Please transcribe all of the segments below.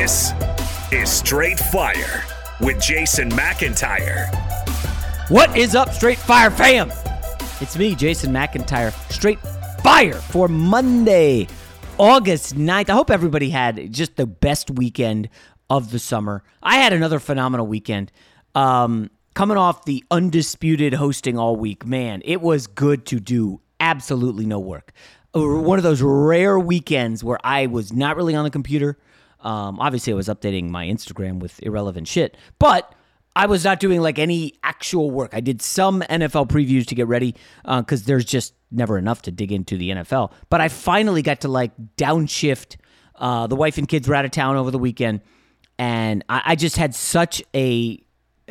This is Straight Fire with Jason McIntyre. What is up, Straight Fire fam? It's me, Jason McIntyre. Straight Fire for Monday, August 9th. I hope everybody had just the best weekend of the summer. I had another phenomenal weekend. Coming off the undisputed hosting all week, man, it was good to do absolutely no work. One of those rare weekends where I was not really on the computer. Obviously, I was updating my Instagram with irrelevant shit, but I was not doing like any actual work. I did some NFL previews to get ready because there's just never enough to dig into the NFL. But I finally got to like downshift. The wife and kids were out of town over the weekend, and I just had such a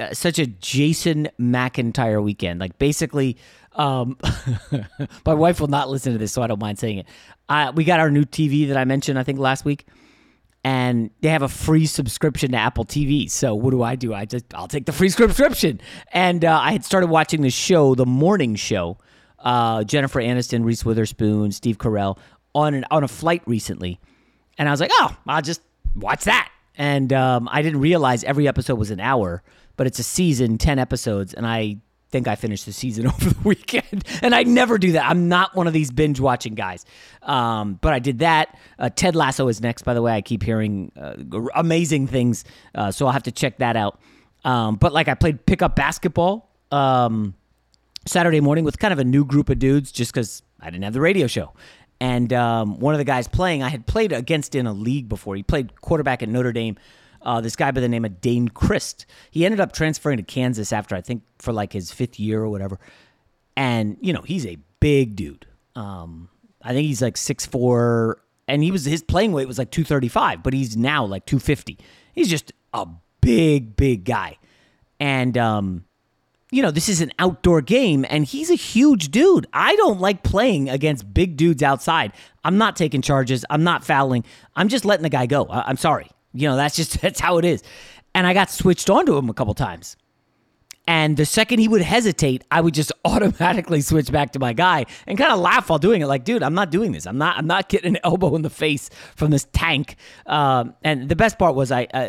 Jason McIntyre weekend. Like basically, my wife will not listen to this, so I don't mind saying it. We got our new TV that I mentioned, I think, last week. And they have a free subscription to Apple TV. So what do? I'll take the free subscription. And I had started watching the show, the morning show, Jennifer Aniston, Reese Witherspoon, Steve Carell, on a flight recently. And I was like, oh, I'll just watch that. And I didn't realize every episode was an hour, but it's a season, 10 episodes. And I think I finished the season over the weekend. And I never do that. I'm not one of these binge watching guys. But I did that. Ted Lasso is next, by the way. I keep hearing amazing things. So I'll have to check that out. But like I played pickup basketball Saturday morning with kind of a new group of dudes just because I didn't have the radio show. And one of the guys playing, I had played against in a league before. He played quarterback at Notre Dame. This guy by the name of Dane Christ. He ended up transferring to Kansas after, I think, for like his fifth year or whatever. And, you know, he's a big dude. I think he's like 6'4", and his playing weight was like 235, but he's now like 250. He's just a big guy. And, you know, this is an outdoor game, and he's a huge dude. I don't like playing against big dudes outside. I'm not taking charges. I'm not fouling. I'm just letting the guy go. I'm sorry. You know, that's how it is. And I got switched onto him a couple times. And the second he would hesitate, I would just automatically switch back to my guy and kind of laugh while doing it. Like, dude, I'm not doing this. I'm not getting an elbow in the face from this tank. And the best part was I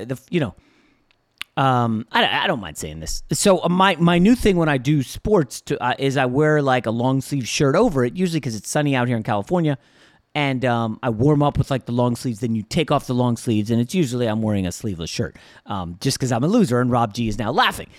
don't mind saying this. So my new thing when I do sports is I wear like a long sleeve shirt over it, usually because it's sunny out here in California. And I warm up with like the long sleeves. Then you take off the long sleeves, and it's usually I'm wearing a sleeveless shirt, just because I'm a loser. And Rob G is now laughing.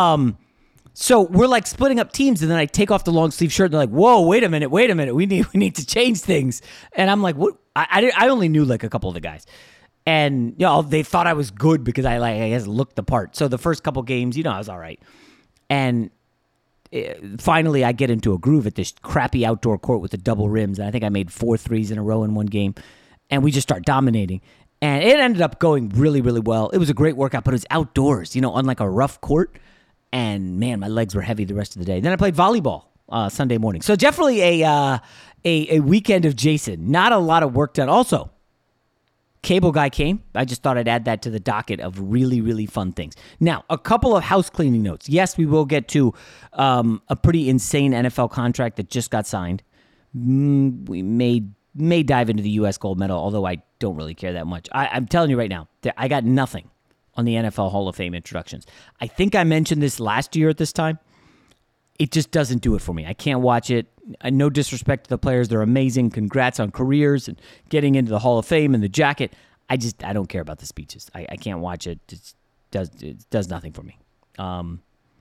So we're like splitting up teams, and then I take off the long sleeve shirt. And they're like, "Whoa, wait a minute! We need to change things." And I'm like, "What?" I only knew like a couple of the guys, and you know they thought I was good because I guess looked the part. So the first couple games, you know, I was all right, and finally, I get into a groove at this crappy outdoor court with the double rims, and I think I made 4 threes in a row in one game, and we just start dominating, and it ended up going really, really well. It was a great workout, but it was outdoors, you know, on like a rough court, and man, my legs were heavy the rest of the day. Then I played volleyball Sunday morning, so definitely a weekend of Jason. Not a lot of work done. Also, Cable Guy came. I just thought I'd add that to the docket of really, really fun things. Now, a couple of house cleaning notes. Yes, we will get to a pretty insane NFL contract that just got signed. We may dive into the U.S. gold medal, although I don't really care that much. I'm telling you right now, I got nothing on the NFL Hall of Fame introductions. I think I mentioned this last year at this time. It just doesn't do it for me. I can't watch it. No disrespect to the players. They're amazing. Congrats on careers and getting into the Hall of Fame and the jacket. I don't care about the speeches. I can't watch it. It does nothing for me. But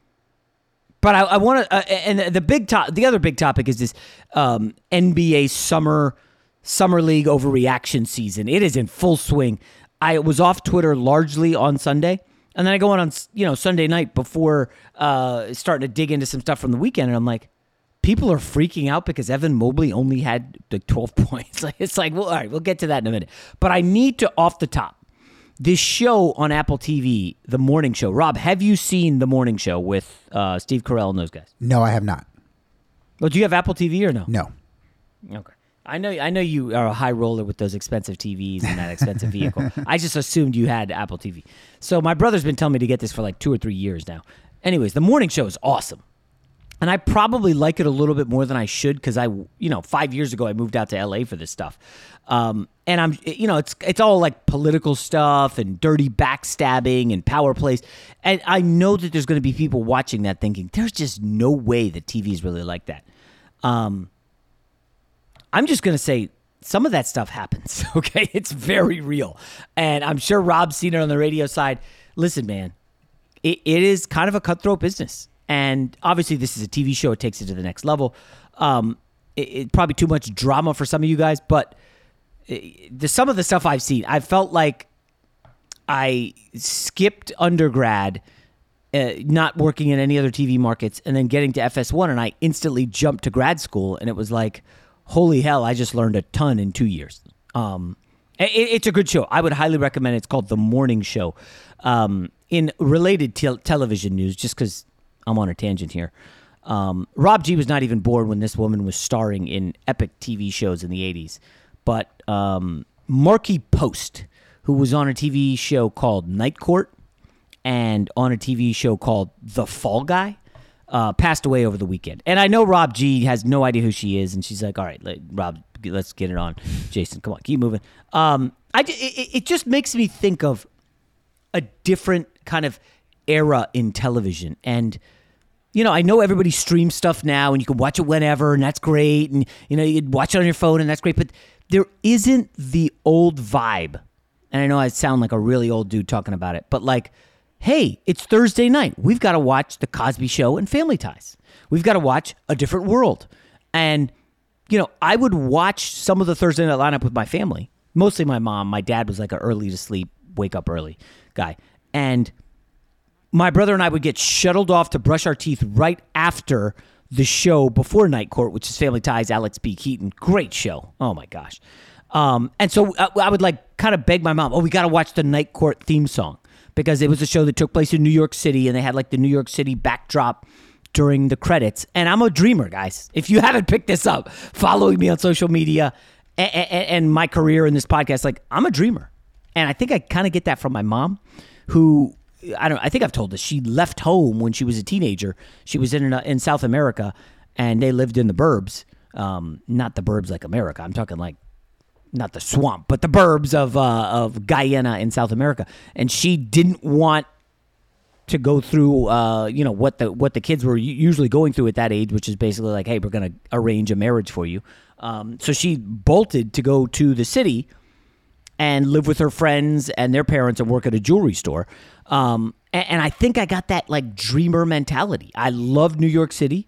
I want to, and the other big topic is this NBA summer league overreaction season. It is in full swing. I was off Twitter largely on Sunday. And then I go on Sunday night before starting to dig into some stuff from the weekend, and I'm like, people are freaking out because Evan Mobley only had like 12 points. It's like, well, all right, we'll get to that in a minute. But I need to, off the top, this show on Apple TV, The Morning Show. Rob, have you seen The Morning Show with Steve Carell and those guys? No, I have not. Well, do you have Apple TV or no? No. Okay. I know you are a high roller with those expensive TVs and that expensive vehicle. I just assumed you had Apple TV. So my brother's been telling me to get this for like 2 or 3 years now. Anyways, The Morning Show is awesome. And I probably like it a little bit more than I should because 5 years ago I moved out to LA for this stuff. And it's all like political stuff and dirty backstabbing and power plays. And I know that there's going to be people watching that thinking, there's just no way that TV is really like that. I'm just going to say some of that stuff happens, okay? It's very real. And I'm sure Rob's seen it on the radio side. Listen, man, it is kind of a cutthroat business. And obviously, this is a TV show. It takes it to the next level. It's probably too much drama for some of you guys, but some of the stuff I've seen, I felt like I skipped undergrad, not working in any other TV markets, and then getting to FS1, and I instantly jumped to grad school, and it was like, holy hell, I just learned a ton in 2 years. It's a good show. I would highly recommend it. It's called The Morning Show. In related television news, just because I'm on a tangent here. Rob G was not even born when this woman was starring in epic TV shows in the 80s. But Markie Post, who was on a TV show called Night Court and on a TV show called The Fall Guy, passed away over the weekend. And I know Rob G has no idea who she is, and she's like, all right, Rob, let's get it on. Jason, come on, keep moving. It just makes me think of a different kind of era in television. And, I know everybody streams stuff now and you can watch it whenever and that's great. And, you can watch it on your phone and that's great. But there isn't the old vibe. And I know I sound like a really old dude talking about it, but like, hey, it's Thursday night. We've got to watch The Cosby Show and Family Ties. We've got to watch A Different World. And, I would watch some of the Thursday night lineup with my family, mostly my mom. My dad was like an early to sleep, wake up early guy. And my brother and I would get shuttled off to brush our teeth right after the show before Night Court, which is Family Ties, Alex B. Keaton. Great show. Oh, my gosh. And so I would like kind of beg my mom, we got to watch the Night Court theme song because it was a show that took place in New York City and they had like the New York City backdrop during the credits. And I'm a dreamer, guys. If you haven't picked this up, following me on social media and my career in this podcast, like I'm a dreamer. And I think I kind of get that from my mom, who I think I've told this. She left home when she was a teenager. She was in South America, and they lived in the burbs. Not the burbs like America. I'm talking like not the swamp, but the burbs of Guyana in South America. And she didn't want to go through what the kids were usually going through at that age, which is basically like, hey, we're going to arrange a marriage for you. So she bolted to go to the city and live with her friends and their parents and work at a jewelry store. And I think I got that like dreamer mentality. I love New York City.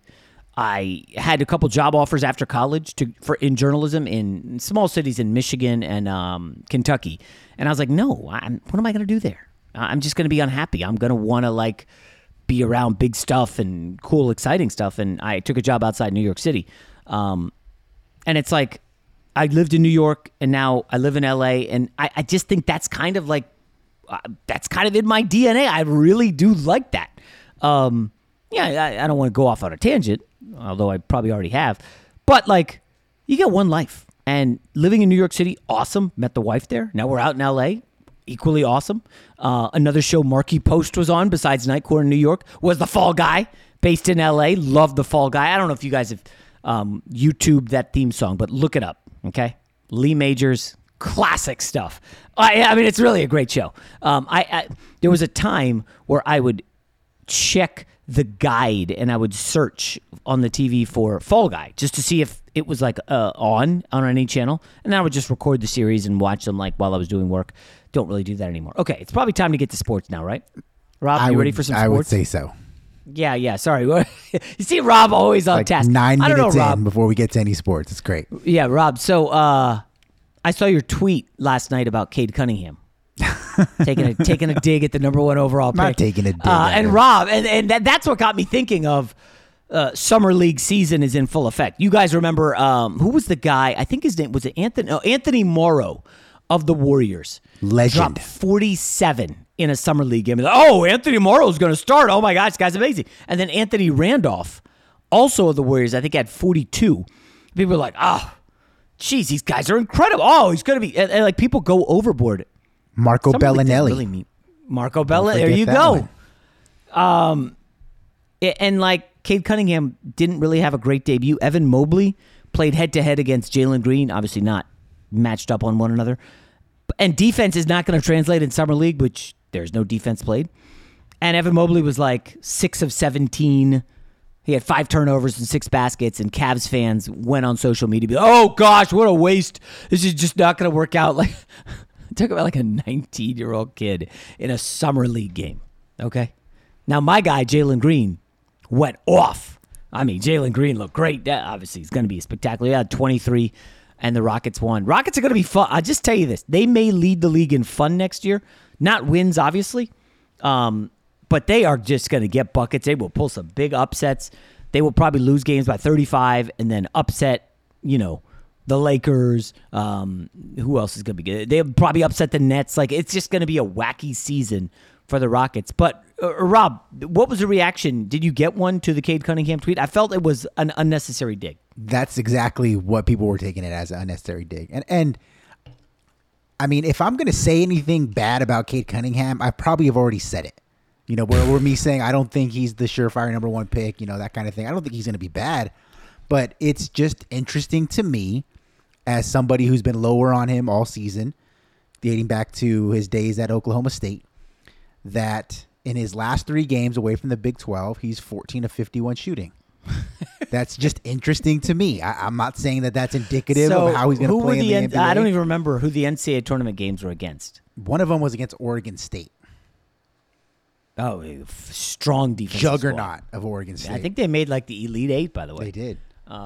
I had a couple job offers after college in journalism in small cities in Michigan and Kentucky. And I was like, no, what am I going to do there? I'm just going to be unhappy. I'm going to want to like be around big stuff and cool, exciting stuff. And I took a job outside New York City. And it's like, I lived in New York and now I live in LA. And I just think that's kind of like, that's kind of in my DNA. I really do like that. I don't want to go off on a tangent, although I probably already have. But like, you get one life. And living in New York City, awesome. Met the wife there. Now we're out in LA. Equally awesome. Another show Markie Post was on besides Night Court in New York was The Fall Guy, based in LA. Love The Fall Guy. I don't know if you guys have YouTubed that theme song, but look it up, okay? Lee Majors, classic stuff. I mean, it's really a great show. There was a time where I would check the guide and I would search on the TV for Fall Guy just to see if it was like on any channel, and then I would just record the series and watch them like while I was doing work. Don't really do that anymore. Okay, it's probably time to get to sports now, right? Rob, you ready for some sports? I would say so. Yeah. Sorry. You see Rob always on task. 9 minutes Rob, in before we get to any sports. It's great. Yeah, Rob. So I saw your tweet last night about Cade Cunningham. taking a dig at the number one overall pick. Not taking a dig. And Rob, and that's what got me thinking of summer league season is in full effect. You guys remember who was the guy? I think his name was Anthony Morrow of the Warriors. Legend. Dropped 47 in a summer league game. Oh, Anthony Morrow's going to start. Oh my gosh, this guy's amazing. And then Anthony Randolph, also of the Warriors, I think had 42. People were like, oh, geez, these guys are incredible. Oh, he's going to be, and like people go overboard. Marco Bellinelli. Really Marco Bellinelli. There you go. And like Cade Cunningham didn't really have a great debut. Evan Mobley played head-to-head against Jalen Green, obviously not matched up on one another. And defense is not going to translate in Summer League, which there's no defense played. And Evan Mobley was like 6 of 17. He had 5 turnovers and 6 baskets, and Cavs fans went on social media. Oh, gosh, what a waste. This is just not going to work out. Like, talk about like a 19-year-old kid in a Summer League game, okay? Now, my guy, Jalen Green, went off. I mean, Jalen Green looked great. Obviously, he's going to be spectacular. He had 23, and the Rockets won. Rockets are going to be fun. I'll just tell you this. They may lead the league in fun next year. Not wins, obviously. But they are just going to get buckets. They will pull some big upsets. They will probably lose games by 35 and then upset, the Lakers. Who else is going to be good? They'll probably upset the Nets. Like, it's just going to be a wacky season for the Rockets. But, Rob, what was the reaction? Did you get one to the Cade Cunningham tweet? I felt it was an unnecessary dig. That's exactly what people were taking it as, an unnecessary dig. And I mean, if I'm going to say anything bad about Cade Cunningham, I probably have already said it. Where me saying I don't think he's the surefire number 1 pick, that kind of thing. I don't think he's going to be bad, but it's just interesting to me as somebody who's been lower on him all season, dating back to his days at Oklahoma State, that in his last 3 games away from the Big 12, he's 14 of 51 shooting. That's just interesting to me. I'm not saying that that's indicative of how he's going to play in the NBA. I don't even remember who the NCAA tournament games were against. One of them was against Oregon State. Oh, strong defense. Juggernaut of Oregon State. I think they made like the Elite 8, by the way. They did.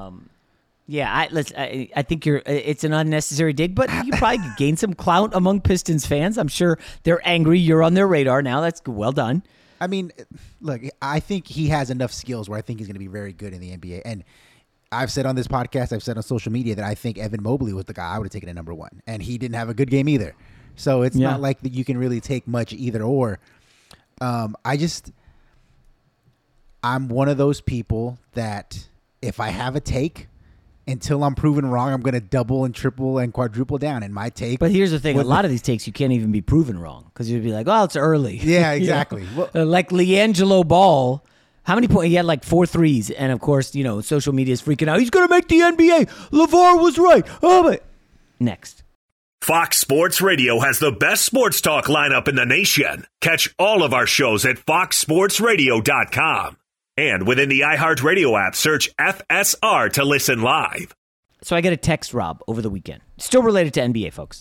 I think it's an unnecessary dig, but you probably could gain some clout among Pistons fans. I'm sure they're angry. You're on their radar now. That's well done. I mean, look, I think he has enough skills where I think he's going to be very good in the NBA. And I've said on this podcast, I've said on social media that I think Evan Mobley was the guy I would have taken at number 1. And he didn't have a good game either. So it's not like that you can really take much either or. I'm one of those people that if I have a take, until I'm proven wrong, I'm going to double and triple and quadruple down in my take. But here's the thing. A lot of these takes, you can't even be proven wrong because you'd be like, oh, it's early. Yeah, exactly. Like LiAngelo Ball. How many points? He had like 4 threes. And, of course, social media is freaking out. He's going to make the NBA. LeVar was right. Oh, but next. Fox Sports Radio has the best sports talk lineup in the nation. Catch all of our shows at foxsportsradio.com. And within the iHeartRadio app, search FSR to listen live. So I get a text, Rob, over the weekend. Still related to NBA, folks.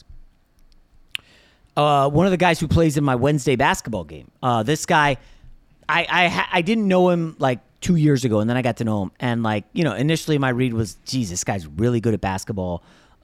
One of the guys who plays in my Wednesday basketball game. This guy, I didn't know him like 2 years ago, and then I got to know him. And initially my read was, geez, this guy's really good at basketball.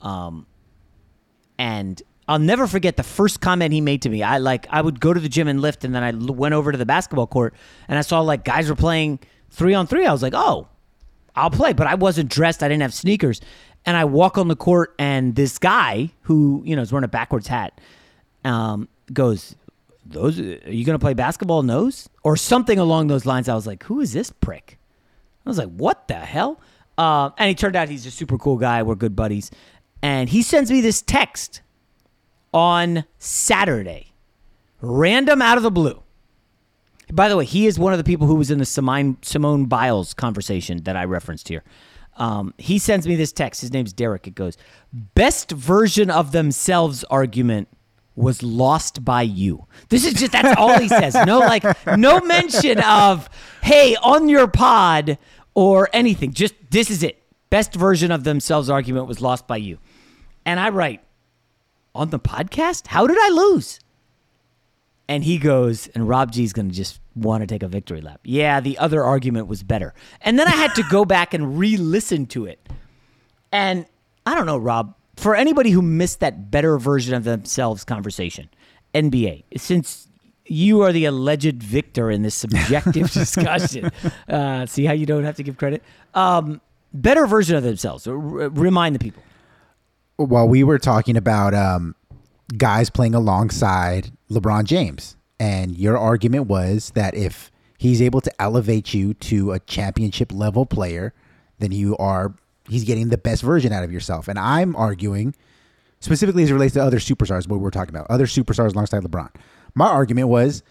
And I'll never forget the first comment he made to me. I would go to the gym and lift, and then I went over to the basketball court, and I saw like guys were playing 3-on-3. I was like, oh, I'll play. But I wasn't dressed. I didn't have sneakers. And I walk on the court, and this guy who is wearing a backwards hat goes, are you going to play basketball in those? Or something along those lines. I was like, who is this prick? I was like, what the hell? And he turned out he's a super cool guy. We're good buddies. And he sends me this text on Saturday, random out of the blue. By the way, he is one of the people who was in the Simone Biles conversation that I referenced here. He sends me this text. His name's Derek. It goes, best version of themselves argument was lost by you. This is just, that's all he says. No mention of, hey, on your pod or anything. Just, this is it. Best version of themselves argument was lost by you. And I write, on the podcast? How did I lose? And he goes, and Rob G's going to just want to take a victory lap. Yeah, the other argument was better. And then I had to go back and re-listen to it. And I don't know, Rob, for anybody who missed that better version of themselves conversation, NBA, since you are the alleged victor in this subjective discussion, see how you don't have to give credit? Better version of themselves. Remind the people. Well, we were talking about guys playing alongside LeBron James, and your argument was that if he's able to elevate you to a championship level player, then he's getting the best version out of yourself. And I'm arguing, specifically as it relates to other superstars, what we're talking about, other superstars alongside LeBron. My argument was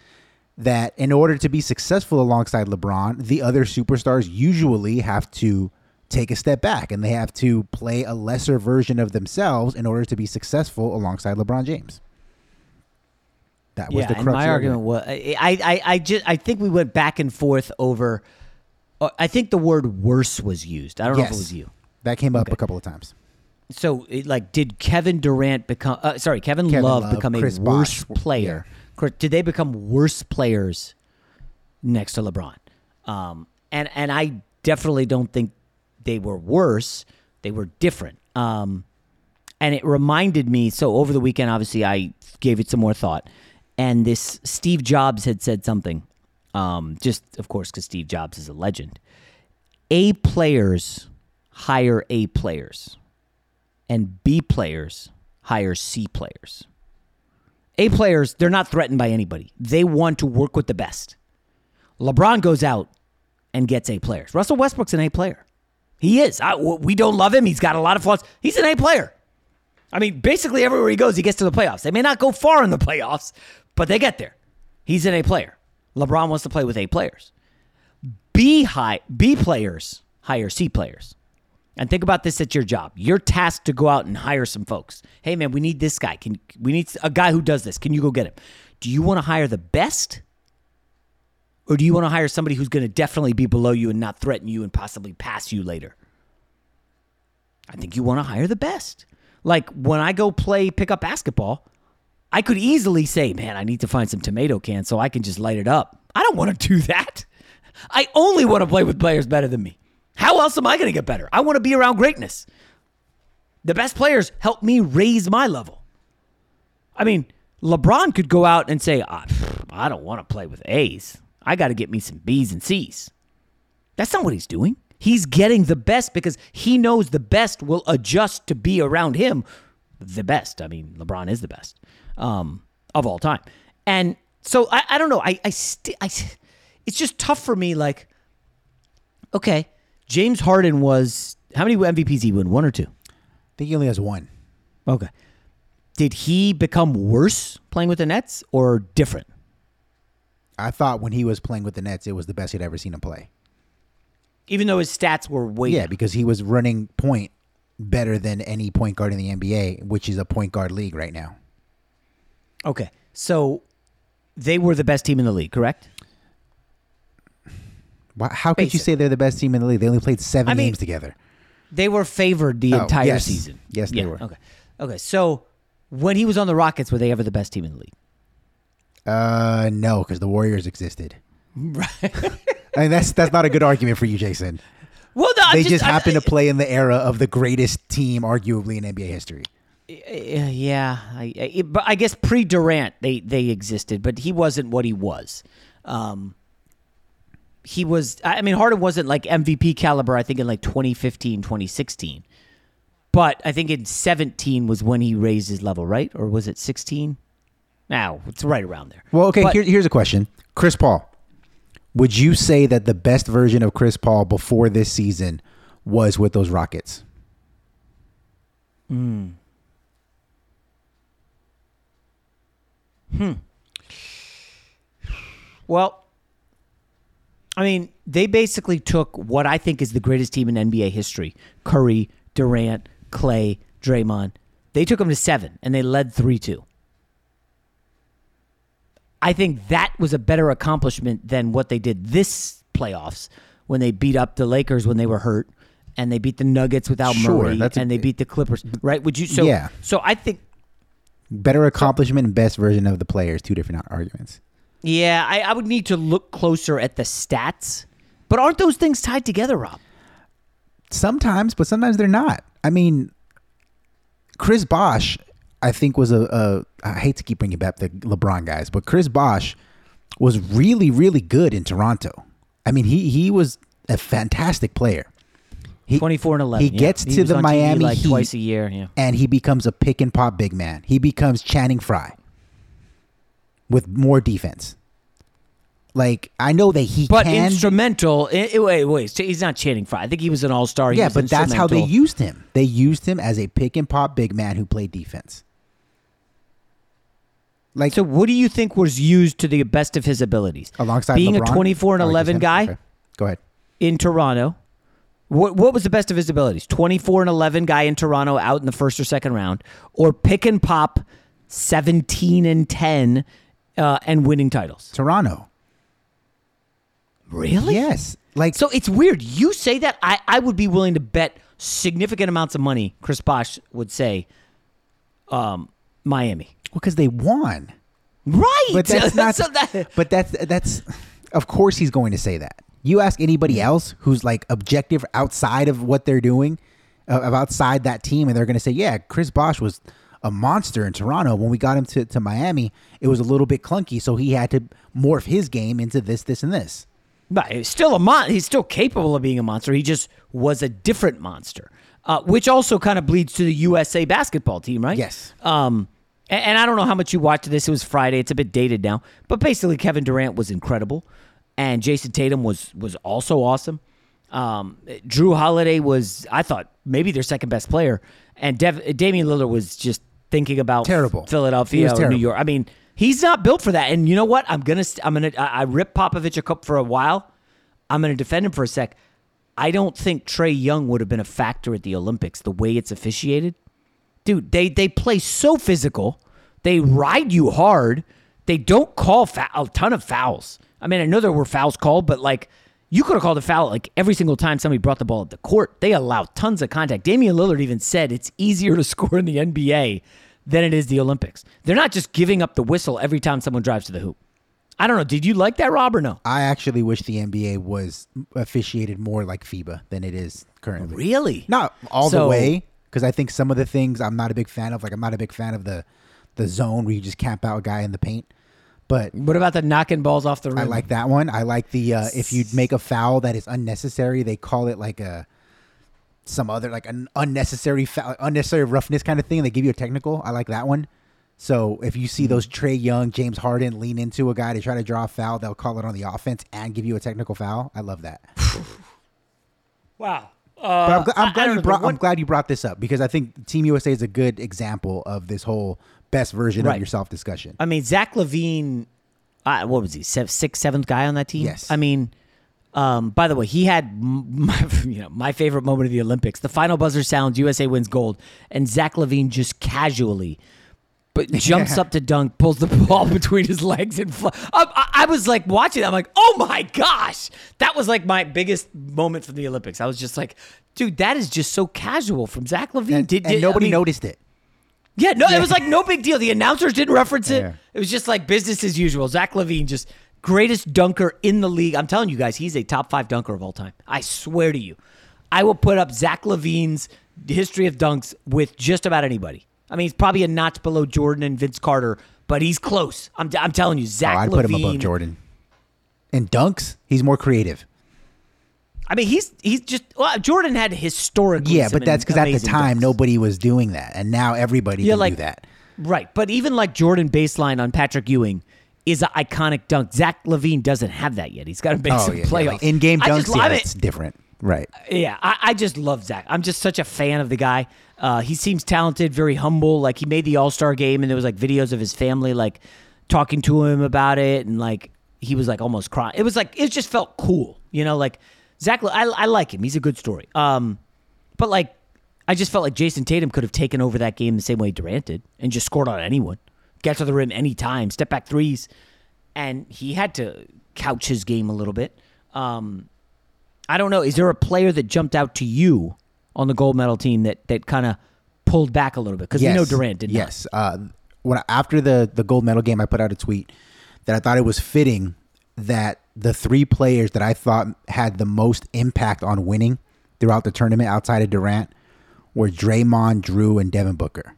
that in order to be successful alongside LeBron, the other superstars usually have to take a step back and they have to play a lesser version of themselves in order to be successful alongside LeBron James. That was the crux. My argument was I think we went back and forth over. I think the word "worse" was used. I don't know if it was you. That came up a couple of times. So, did Kevin Durant become? Kevin Love become Chris a worse Bosh, player? Did they become worse players next to LeBron? And I definitely don't think they were worse. They were different. And it reminded me. So over the weekend, obviously, I gave it some more thought. And this Steve Jobs had said something, just, of course, because Steve Jobs is a legend. A players hire A players, and B players hire C players. A players, they're not threatened by anybody. They want to work with the best. LeBron goes out and gets A players. Russell Westbrook's an A player. He is. We don't love him. He's got a lot of flaws. He's an A player. I mean, basically everywhere he goes, he gets to the playoffs. They may not go far in the playoffs, but they get there. He's an A player. LeBron wants to play with A players. B players hire C players. And think about this at your job. You're tasked to go out and hire some folks. Hey, man, we need this guy. We need a guy who does this. Can you go get him? Do you want to hire the best? Or do you want to hire somebody who's going to definitely be below you and not threaten you and possibly pass you later? I think you want to hire the best. Like when I go pick up basketball, I could easily say, man, I need to find some tomato cans so I can just light it up. I don't want to do that. I only want to play with players better than me. How else am I going to get better? I want to be around greatness. The best players help me raise my level. I mean, LeBron could go out and say, I don't want to play with A's. I got to get me some B's and C's. That's not what he's doing. He's getting the best because he knows the best will adjust to be around him. The best. I mean, LeBron is the best of all time. And so I don't know. It's just tough for me. Like, okay, James Harden was, how many MVPs he win? 1 or 2? I think he only has 1. Okay. Did he become worse playing with the Nets or different? I thought when he was playing with the Nets, it was the best he'd ever seen him play. Even though his stats were way down. Because he was running point better than any point guard in the NBA, which is a point guard league right now. Okay. So they were the best team in the league, correct? How could you say they're the best team in the league? They only played 7 games together. They were favored the entire season. Yes, they were. Okay. So when he was on the Rockets, were they ever the best team in the league? No, because the Warriors existed. Right. I mean, that's not a good argument for you, Jason. Well, no, they just happen to play in the era of the greatest team, arguably, in NBA history. Yeah, but I guess pre-Durant they existed, but he wasn't what he was. He was. I mean, Harden wasn't like MVP caliber. I think in like 2015, 2016. But I think in 17 was when he raised his level, right? Or was it 16? Now it's right around there. Well, okay. Here's a question: Chris Paul. Would you say that the best version of Chris Paul before this season was with those Rockets? Well, I mean, they basically took what I think is the greatest team in NBA history. Curry, Durant, Clay, Draymond. They took them to 7, and they led 3-2. I think that was a better accomplishment than what they did this playoffs when they beat up the Lakers when they were hurt, and they beat the Nuggets without Murray, and they beat the Clippers. Right? Would you? So, yeah. So I think better accomplishment and best version of the players. 2 different arguments. Yeah, I would need to look closer at the stats, but aren't those things tied together, Rob? Sometimes, but sometimes they're not. I mean, Chris Bosh, I think was I hate to keep bringing back the LeBron guys, but Chris Bosh was really, really good in Toronto. I mean, he was a fantastic player. 24-11. He gets to the Miami like Heat twice a year, and he becomes a pick and pop big man. He becomes Channing Frye with more defense. Like, I know that he but can. But instrumental. Wait. He's not Channing Frye. I think he was an all-star. Yeah, but that's how they used him. They used him as a pick and pop big man who played defense. Like, So what do you think was used to the best of his abilities? alongside being LeBron? a 24 and Oh, 11 just him? guy Okay. Go ahead. in Toronto. What was the best of his abilities? 24 and 11 guy in Toronto out in the first or second round, or pick and pop 17 and 10 and winning titles? Toronto. Really? Yes. Like, So it's weird. You say that. I would be willing to bet significant amounts of money. Chris Bosh would say Miami. because they won. Right. But that's not. So that- but that's. Of course, he's going to say that. You ask anybody else who's like objective outside of what they're doing, outside that team, and they're going to say, "Yeah, Chris Bosh was a monster in Toronto. When we got him to Miami, it was a little bit clunky, so he had to morph his game into this, and this." But he's still he's still capable of being a monster. He just was a different monster, which also kind of bleeds to the USA basketball team, right? Yes. And I don't know how much you watched this. It was Friday. It's a bit dated now. But basically, Kevin Durant was incredible. And Jason Tatum was also awesome. Drew Holiday was, I thought, maybe their second best player. And Damian Lillard was just thinking about Terrible. He Philadelphia was or terrible. New York. I mean, he's not built for that. And you know what? I ripped Popovich a cup for a while. I'm going to defend him for a sec. I don't think Trae Young would have been a factor at the Olympics the way it's officiated. Dude, they play so physical. They ride you hard. They don't call a ton of fouls. I mean, I know there were fouls called, but like you could have called a foul like every single time somebody brought the ball at the court. They allow tons of contact. Damian Lillard even said it's easier to score in the NBA than it is the Olympics. They're not just giving up the whistle every time someone drives to the hoop. I don't know. Did you like that, Rob, or no? I actually wish the NBA was officiated more like FIBA than it is currently. Really? Not all the So- way, because I think some of the things I'm not a big fan of. Like, I'm not a big fan of the zone where you just camp out a guy in the paint. But What about the knocking balls off the rim? I like that one. I like the if you make a foul that is unnecessary, they call it like some other like an unnecessary foul, unnecessary roughness kind of thing. They give you a technical. I like that one. So if you see those Trae Young, James Harden lean into a guy to try to draw a foul, they'll call it on the offense and give you a technical foul. I love that. Wow. But I'm glad I don't you know, I'm glad you brought this up because I think Team USA is a good example of this whole best version Right. of yourself discussion. I mean, Zach LaVine, what was he, sixth, seventh guy on that team? Yes. I mean, by the way, he had my favorite moment of the Olympics. The final buzzer sounds, USA wins gold, and Zach LaVine just casually jumps up to dunk, pulls the ball between his legs, and I was like watching that. I'm like, oh my gosh, that was like my biggest moment from the Olympics. I was just like, dude, that is just so casual from Zach LaVine. And nobody noticed it. Yeah, no, it was like no big deal. The announcers didn't reference it. Yeah. It was just like business as usual. Zach LaVine, just greatest dunker in the league. I'm telling you guys, he's a top 5 dunker of all time. I swear to you. I will put up Zach LaVine's history of dunks with just about anybody. I mean, he's probably a notch below Jordan and Vince Carter, but he's close. I'm telling you, Zach I'd LaVine. put him above Jordan. In dunks, he's more creative. I mean, he's just Jordan had historically. Yeah, some but that's because at the amazing time dunks. nobody was doing that, and now everybody can do that. Right, but even like Jordan baseline on Patrick Ewing is an iconic dunk. Zach LaVine doesn't have that yet. He's got to make some playoffs. Like in-game I dunks, just love it's different. Right. Yeah, I just love Zach. I'm just such a fan of the guy. He seems talented, very humble. Like he made the All-Star game, and there was like videos of his family like talking to him about it, and like he was like almost crying. It was like it just felt cool, you know. Like Zach, I like him. He's a good story. But like I just felt like Jason Tatum could have taken over that game the same way Durant did, and just scored on anyone, get to the rim anytime, step back threes, and he had to couch his game a little bit. I don't know. Is there a player that jumped out to you on the gold medal team that kind of pulled back a little bit? Because we know Durant did not. Yes. After the gold medal game, I put out a tweet that I thought it was fitting that the 3 players that I thought had the most impact on winning throughout the tournament outside of Durant were Draymond, Drew, and Devin Booker.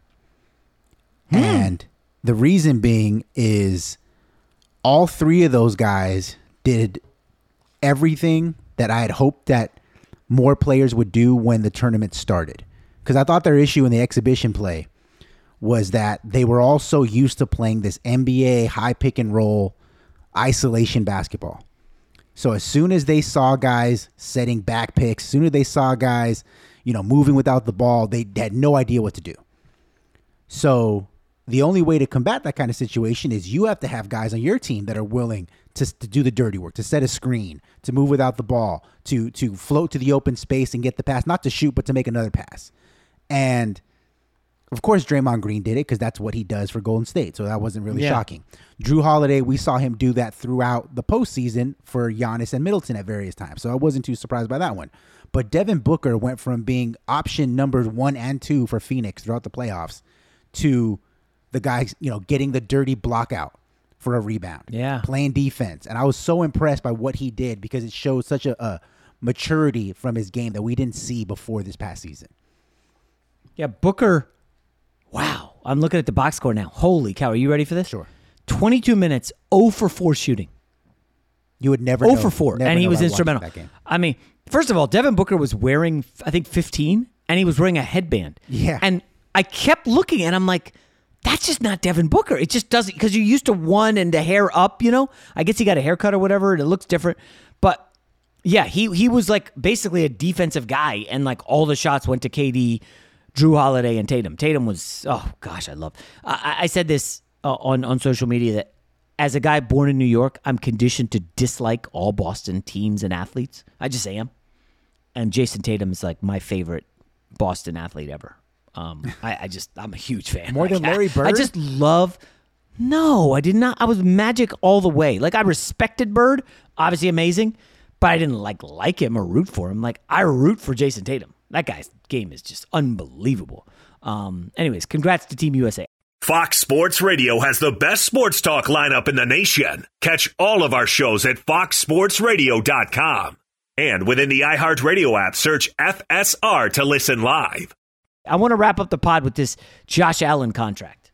And the reason being is all 3 of those guys did everything that I had hoped that more players would do when the tournament started. Because I thought their issue in the exhibition play was that they were all so used to playing this NBA high pick and roll isolation basketball. So as soon as they saw guys setting back picks, as soon as they saw guys, moving without the ball, they had no idea what to do. So the only way to combat that kind of situation is you have to have guys on your team that are willing to do the dirty work, to set a screen, to move without the ball, to float to the open space and get the pass, not to shoot, but to make another pass. And of course, Draymond Green did it because that's what he does for Golden State. So that wasn't really shocking. Drew Holiday, we saw him do that throughout the postseason for Giannis and Middleton at various times. So I wasn't too surprised by that one. But Devin Booker went from being option numbers 1 and 2 for Phoenix throughout the playoffs to the guys, getting the dirty block out for a rebound, playing defense. And I was so impressed by what he did because it showed such a maturity from his game that we didn't see before this past season. Yeah, Booker. Wow. I'm looking at the box score now. Holy cow. Are you ready for this? Sure. 22 minutes, 0 for 4 shooting. You would never 0 know. for 4. Never and he know was by instrumental. watching that game. I mean, first of all, Devin Booker was wearing, I think, 15, and he was wearing a headband. Yeah. And I kept looking, and I'm like, that's just not Devin Booker. It just doesn't, because you're used to one and the hair up, I guess he got a haircut or whatever, and it looks different. But, yeah, he was like basically a defensive guy, and like all the shots went to KD, Drew Holiday, and Tatum. Tatum was, oh, gosh, I said this on social media that as a guy born in New York, I'm conditioned to dislike all Boston teams and athletes. I just am. And Jason Tatum is like my favorite Boston athlete ever. I'm a huge fan. More than Larry Bird? I just love, no, I did not. I was Magic all the way. Like I respected Bird, obviously amazing, but I didn't like him or root for him. Like I root for Jason Tatum. That guy's game is just unbelievable. Anyways, congrats to Team USA. Fox Sports Radio has the best sports talk lineup in the nation. Catch all of our shows at foxsportsradio.com. And within the iHeartRadio app, search FSR to listen live. I want to wrap up the pod with this Josh Allen contract.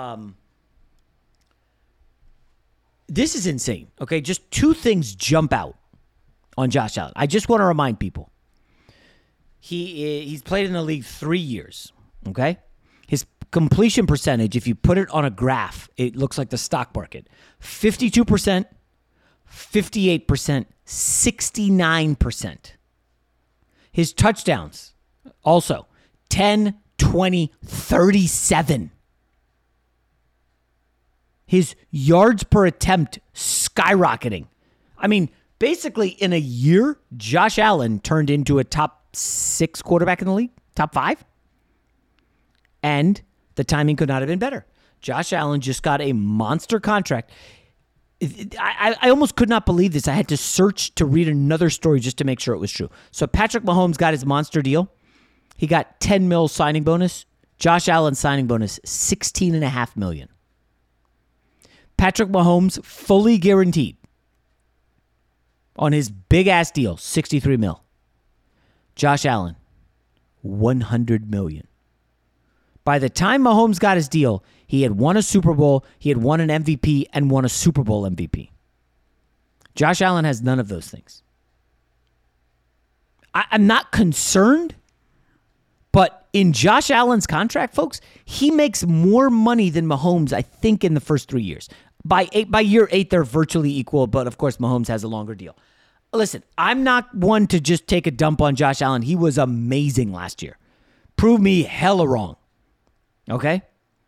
This is insane. Okay, just 2 things jump out on Josh Allen. I just want to remind people. He's played in the league 3 years, okay? His completion percentage, if you put it on a graph, it looks like the stock market. 52%, 58%, 69%. His touchdowns, also 10, 20, 37. His yards per attempt skyrocketing. I mean, basically in a year, Josh Allen turned into a top 6 quarterback in the league, top 5. And the timing could not have been better. Josh Allen just got a monster contract. I almost could not believe this. I had to search to read another story just to make sure it was true. So Patrick Mahomes got his monster deal. He got $10 million signing bonus. Josh Allen's signing bonus, $16.5 million. Patrick Mahomes fully guaranteed on his big-ass deal, $63 million. Josh Allen, $100 million. By the time Mahomes got his deal, he had won a Super Bowl, he had won an MVP, and won a Super Bowl MVP. Josh Allen has none of those things. I'm not concerned, but in Josh Allen's contract, folks, he makes more money than Mahomes, I think, in the first 3 years. By year 8, they're virtually equal, but of course, Mahomes has a longer deal. Listen, I'm not one to just take a dump on Josh Allen. He was amazing last year. Prove me hella wrong. Okay?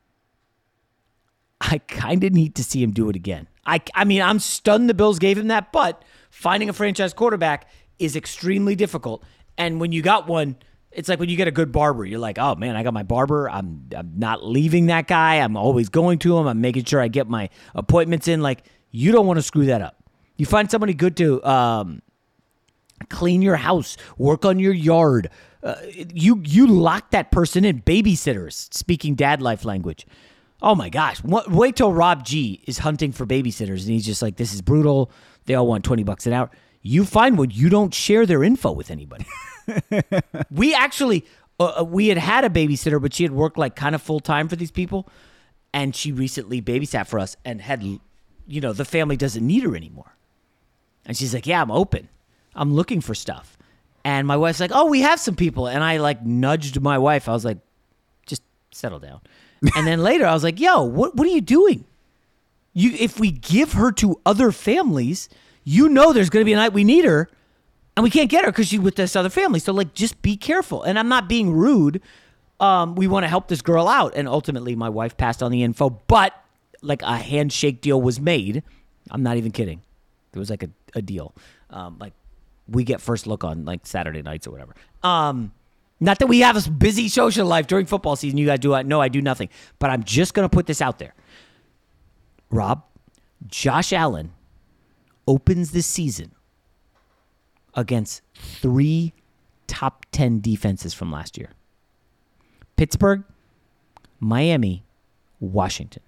I kind of need to see him do it again. I mean, I'm stunned the Bills gave him that, but finding a franchise quarterback is extremely difficult. And when you got one, it's like when you get a good barber. You're like, oh, man, I got my barber. I'm not leaving that guy. I'm always going to him. I'm making sure I get my appointments in. Like, you don't want to screw that up. You find somebody good to clean your house, work on your yard. You lock that person in. Babysitters, speaking dad life language. Oh, my gosh. Wait till Rob G is hunting for babysitters, and he's just like, this is brutal. They all want $20 an hour. You find one. You don't share their info with anybody. We actually, we had a babysitter, but she had worked like kind of full-time for these people, and she recently babysat for us and had, the family doesn't need her anymore. And she's like, yeah, I'm open. I'm looking for stuff. And my wife's like, oh, we have some people. And I like nudged my wife. I was like, just settle down. And then later I was like, yo, what are you doing? If we give her to other families, there's going to be a night we need her and we can't get her because she's with this other family. So like, just be careful. And I'm not being rude, we want to help this girl out. And ultimately, my wife passed on the info, but like a handshake deal was made. I'm not even kidding. There was like a deal. Like we get first look on like Saturday nights or whatever. Not that we have a busy social life during football season. You guys do. No, I do nothing. But I'm just going to put this out there. Rob, Josh Allen opens this season against 3 top 10 defenses from last year. Pittsburgh, Miami, Washington.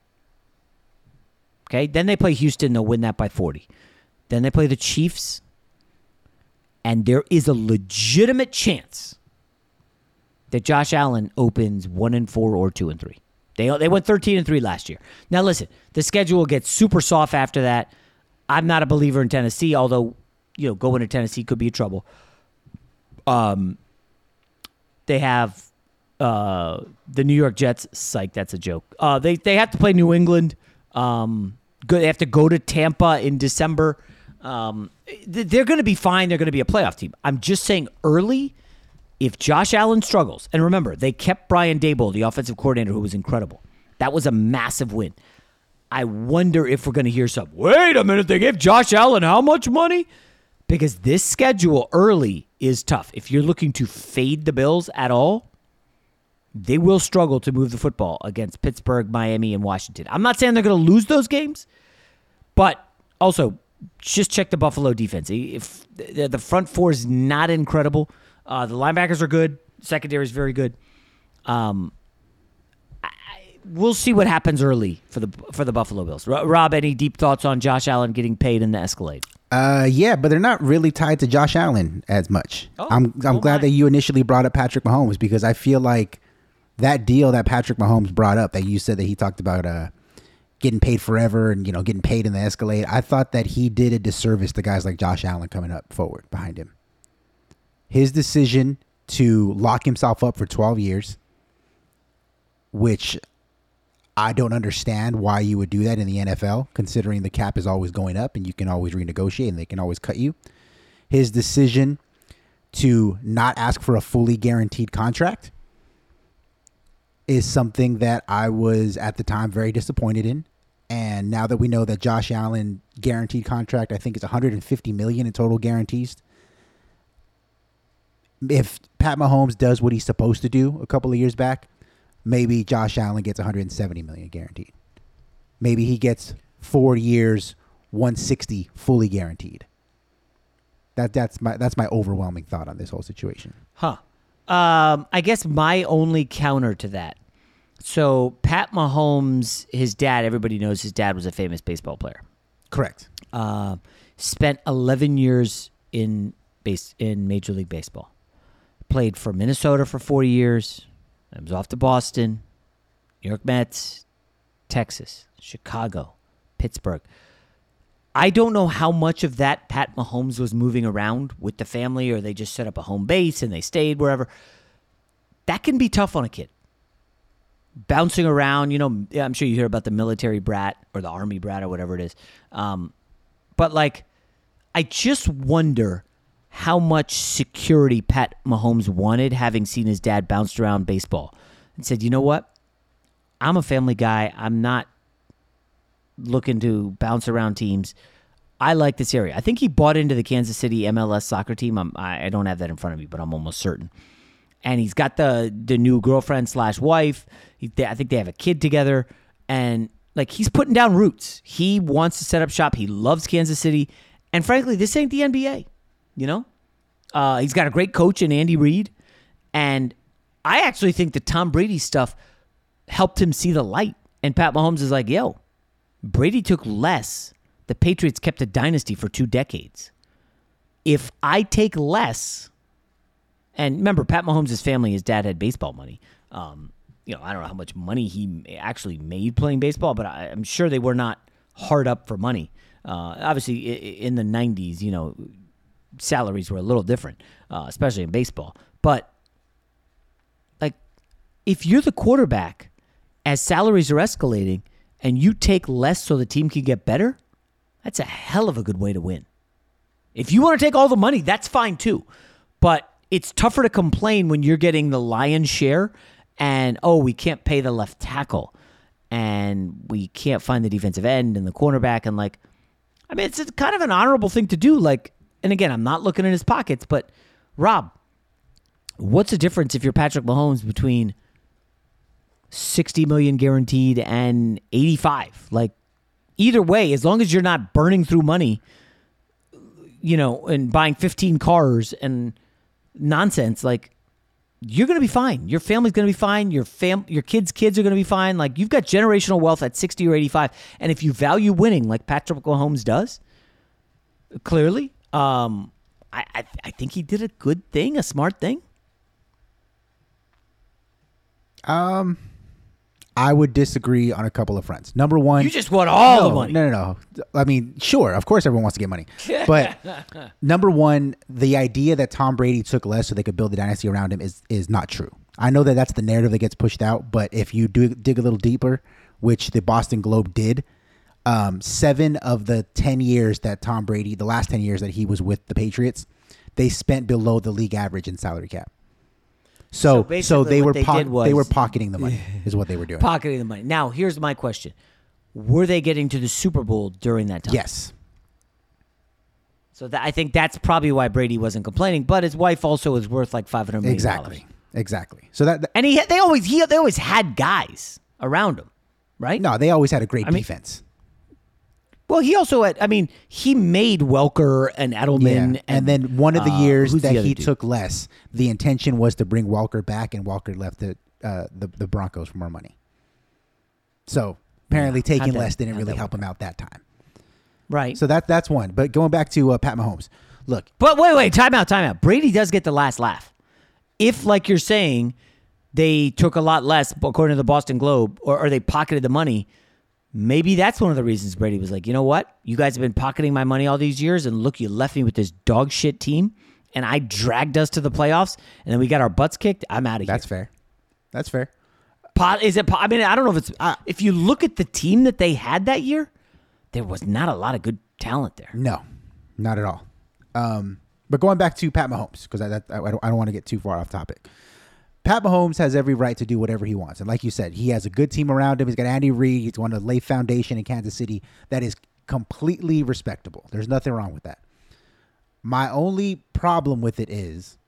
Okay, then they play Houston. They'll win that by 40. Then they play the Chiefs. And there is a legitimate chance that Josh Allen opens 1-4 or 2-3. They went 13-3 last year. Now listen, the schedule gets super soft after that. I'm not a believer in Tennessee, although going to Tennessee could be trouble. They have the New York Jets. Psych, that's a joke. They have to play New England. They have to go to Tampa in December. They're going to be fine. They're going to be a playoff team. I'm just saying early, if Josh Allen struggles, and remember, they kept Brian Daboll, the offensive coordinator, who was incredible. That was a massive win. I wonder if we're going to hear some, wait a minute, they gave Josh Allen how much money? Because this schedule early is tough. If you're looking to fade the Bills at all, they will struggle to move the football against Pittsburgh, Miami, and Washington. I'm not saying they're going to lose those games, but also just check the Buffalo defense. If the front four is not incredible, the linebackers are good, secondary is very good. We'll see what happens early for the Buffalo Bills. Rob, any deep thoughts on Josh Allen getting paid in the Escalade? Yeah, but they're not really tied to Josh Allen as much. I'm glad that you initially brought up Patrick Mahomes, because I feel like that deal that Patrick Mahomes brought up, that you said that he talked about getting paid forever and getting paid in the Escalade, I thought that he did a disservice to guys like Josh Allen coming up forward behind him. His decision to lock himself up for 12 years, which I don't understand why you would do that in the NFL, considering the cap is always going up and you can always renegotiate and they can always cut you. His decision to not ask for a fully guaranteed contract is something that I was at the time very disappointed in. And now that we know that Josh Allen guaranteed contract, I think it's $150 million in total guarantees. If Pat Mahomes does what he's supposed to do a couple of years back, maybe Josh Allen gets $170 million guaranteed. Maybe he gets 4 years, $160 fully guaranteed. That's my overwhelming thought on this whole situation. I guess my only counter to that. So Pat Mahomes, his dad, everybody knows his dad was a famous baseball player. Correct. Spent 11 years in Major League Baseball. Played for Minnesota for 4 years. I was off to Boston, New York Mets, Texas, Chicago, Pittsburgh. I don't know how much of that Pat Mahomes was moving around with the family, or they just set up a home base and they stayed wherever. That can be tough on a kid. Bouncing around, I'm sure you hear about the military brat or the army brat or whatever it is. But I just wonder how much security Pat Mahomes wanted, having seen his dad bounced around baseball, and said, you know what? I'm a family guy. I'm not looking to bounce around teams. I like this area. I think he bought into the Kansas City MLS soccer team. I don't have that in front of me, but I'm almost certain. And he's got the new girlfriend / wife. I think they have a kid together. And he's putting down roots. He wants to set up shop. He loves Kansas City. And frankly, this ain't the NBA. He's got a great coach in Andy Reid. And I actually think the Tom Brady stuff helped him see the light. And Pat Mahomes is like, yo, Brady took less. The Patriots kept a dynasty for 2 decades. If I take less, and remember, Pat Mahomes' family, his dad had baseball money. I don't know how much money he actually made playing baseball, but I'm sure they were not hard up for money. Obviously, in the 90s, salaries were a little different, especially in baseball. But, if you're the quarterback, as salaries are escalating, and you take less so the team can get better, that's a hell of a good way to win. If you want to take all the money, that's fine too. But it's tougher to complain when you're getting the lion's share and, we can't pay the left tackle and we can't find the defensive end and the cornerback. And it's kind of an honorable thing to do. And again, I'm not looking in his pockets, but Rob, what's the difference if you're Patrick Mahomes between $60 million guaranteed and 85? Either way, as long as you're not burning through money, and buying 15 cars and nonsense, you're going to be fine. Your family's going to be fine. Your kids' kids are going to be fine. You've got generational wealth at 60 or 85. And if you value winning like Patrick Mahomes does, clearly, I think he did a good thing, a smart thing. I would disagree on a couple of fronts. Number one, you just want all the money. No. I mean, sure, of course everyone wants to get money. But number one, the idea that Tom Brady took less so they could build the dynasty around him is not true. I know that that's the narrative that gets pushed out, but if you dig a little deeper, which the Boston Globe did, 7 of the 10 years that Tom Brady, the last 10 years that he was with the Patriots, they spent below the league average in salary cap. So they were pocketing the money is what they were doing. Pocketing the money. Now, here's my question. Were they getting to the Super Bowl during that time? Yes. So I think that's probably why Brady wasn't complaining, but his wife also is worth $500 million. Exactly. So that and they always had guys around him, right? No, they always had a great defense. Well, he also had, he made Welker and Edelman. Yeah. And then one of the years that he took less, the intention was to bring Welker back, and Welker left the Broncos for more money. So apparently taking less didn't really help him out that time. Right. So that's one. But going back to Pat Mahomes, look. But wait, time out. Brady does get the last laugh. If, like you're saying, they took a lot less, according to the Boston Globe, or they pocketed the money, maybe that's one of the reasons Brady was like, you know what? You guys have been pocketing my money all these years, and look, you left me with this dog shit team, and I dragged us to the playoffs, and then we got our butts kicked. I'm out of here. That's fair. I don't know if it's... if you look at the team that they had that year, there was not a lot of good talent there. No, not at all. But going back to Pat Mahomes, because I don't want to get too far off topic. Pat Mahomes has every right to do whatever he wants. And like you said, he has a good team around him. He's got Andy Reid. He's going to lay foundation in Kansas City that is completely respectable. There's nothing wrong with that. My only problem with it is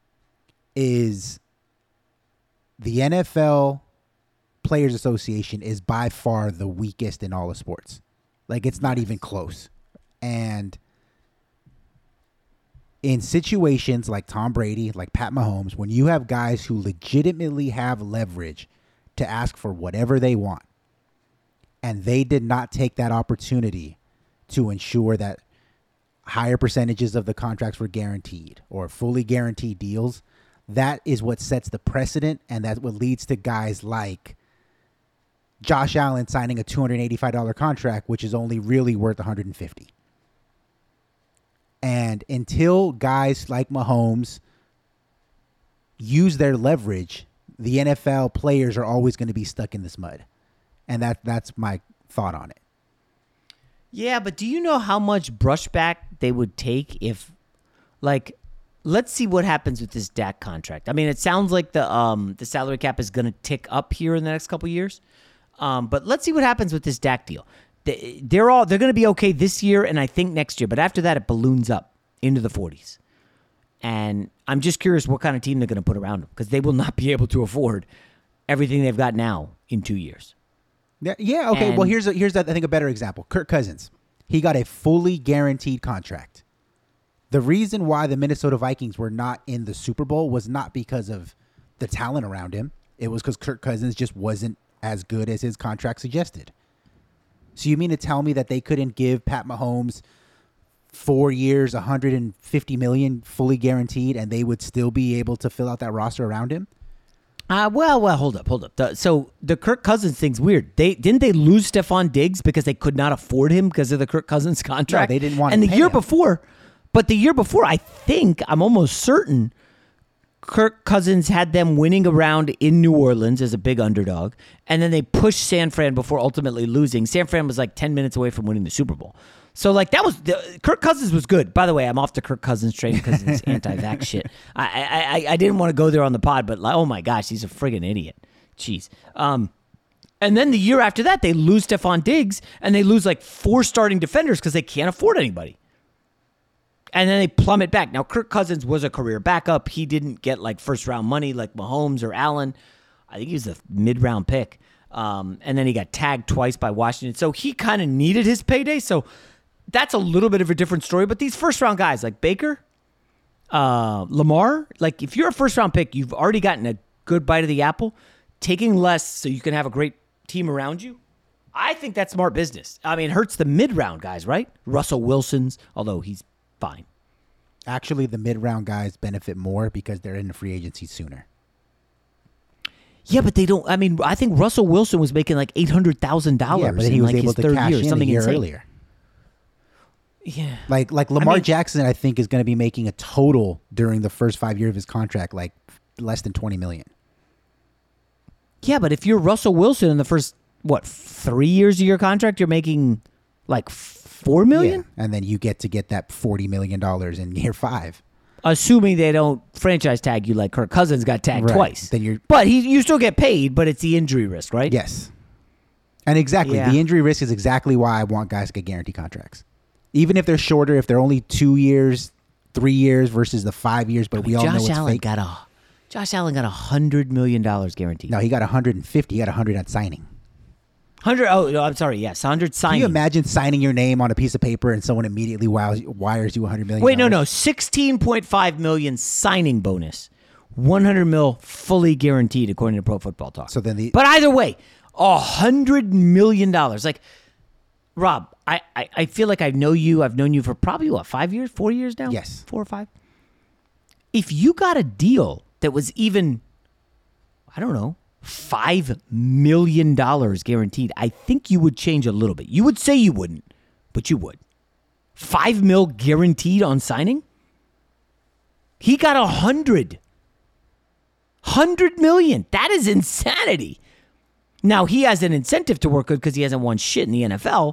the NFL Players Association is by far the weakest in all of sports. It's not even close. And in situations like Tom Brady, like Pat Mahomes, when you have guys who legitimately have leverage to ask for whatever they want, and they did not take that opportunity to ensure that higher percentages of the contracts were guaranteed or fully guaranteed deals, that is what sets the precedent, and that's what leads to guys like Josh Allen signing a $285 contract, which is only really worth $150. And until guys like Mahomes use their leverage, the NFL players are always going to be stuck in this mud. And that's my thought on it. Yeah, but do you know how much brushback they would take if, let's see what happens with this Dak contract. It sounds like the salary cap is going to tick up here in the next couple of years. But let's see what happens with this Dak deal. They're going to be okay this year and I think next year, but after that it balloons up into the 40s. And I'm just curious what kind of team they're going to put around them, because they will not be able to afford everything they've got now in 2 years. Yeah. Okay. Well, here's I think a better example. Kirk Cousins, he got a fully guaranteed contract. The reason why the Minnesota Vikings were not in the Super Bowl was not because of the talent around him. It was because Kirk Cousins just wasn't as good as his contract suggested. So you mean to tell me that they couldn't give Pat Mahomes 4 years, $150 million fully guaranteed, and they would still be able to fill out that roster around him? Well, hold up. So the Kirk Cousins thing's weird. Didn't they lose Stephon Diggs because they could not afford him because of the Kirk Cousins contract? No, they didn't want to pay him. The year before, I think, I'm almost certain, Kirk Cousins had them winning a round in New Orleans as a big underdog, and then they pushed San Fran before ultimately losing. San Fran was like 10 minutes away from winning the Super Bowl. So, like, Kirk Cousins was good. By the way, I'm off the Kirk Cousins train because of this anti-vax shit. I didn't want to go there on the pod, but, like, oh, my gosh, he's a friggin' idiot. Jeez. And then the year after that, they lose Stephon Diggs, and they lose, like, 4 starting defenders because they can't afford anybody. And then they plummet back. Now, Kirk Cousins was a career backup. He didn't get, like, first-round money like Mahomes or Allen. I think he was a mid-round pick. And then he got tagged twice by Washington. So he kind of needed his payday. So that's a little bit of a different story. But these first-round guys like Baker, Lamar, like if you're a first-round pick, you've already gotten a good bite of the apple. Taking less so you can have a great team around you, I think that's smart business. I mean, it hurts the mid-round guys, right? Russell Wilson's, although he's fine. Actually, the mid-round guys benefit more because they're in the free agency sooner. Yeah, but they don't. I mean, I think Russell Wilson was making like $800,000. Yeah, but he was able to cash in a year earlier. Yeah, like Lamar Jackson, I think is going to be making a total during the first 5 years of his contract like less than $20 million. Yeah, but if you're Russell Wilson in the first 3 years of your contract, you're making like $4 million, and then you get that $40 million in year 5. Assuming they don't franchise tag you like Kirk Cousins got tagged twice. Then but you still get paid, but it's the injury risk, right? Yes. And exactly, the injury risk is exactly why I want guys to get guaranteed contracts. Even if they're shorter, if they're only 2 years, 3 years versus the 5 years, but we all know it's fake. Josh Allen got $100 million guaranteed. No, he got 150. He got 100 at signing. 100. Oh, no, I'm sorry. Yes, 100 signing. Can you imagine signing your name on a piece of paper and someone immediately wires you $100 million? Wait, no. $16.5 million signing bonus. $100 million fully guaranteed, according to Pro Football Talk. So then but either way, $100 million. Like, Rob, I feel like I know you. I've known you for probably, 5 years, 4 years now? Yes. 4 or 5. If you got a deal that was even, I don't know, $5 million guaranteed, I think you would change a little bit. You would say you wouldn't, but you would. $5 million guaranteed on signing? He got $100 million. That is insanity. Now, he has an incentive to work good because he hasn't won shit in the NFL.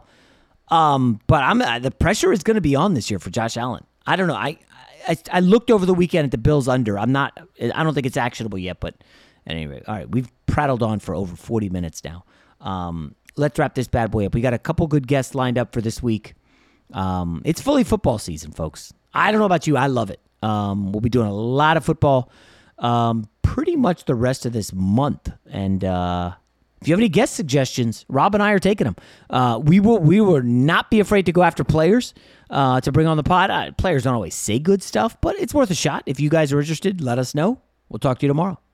But the pressure is going to be on this year for Josh Allen. I don't know. I looked over the weekend at the Bills under. I don't think it's actionable yet, but anyway, all right, we've prattled on for over 40 minutes now. Let's wrap this bad boy up. We got a couple good guests lined up for this week. It's fully football season, folks. I don't know about you. I love it. We'll be doing a lot of football pretty much the rest of this month. And if you have any guest suggestions, Rob and I are taking them. We will not be afraid to go after players to bring on the pod. Players don't always say good stuff, but it's worth a shot. If you guys are interested, let us know. We'll talk to you tomorrow.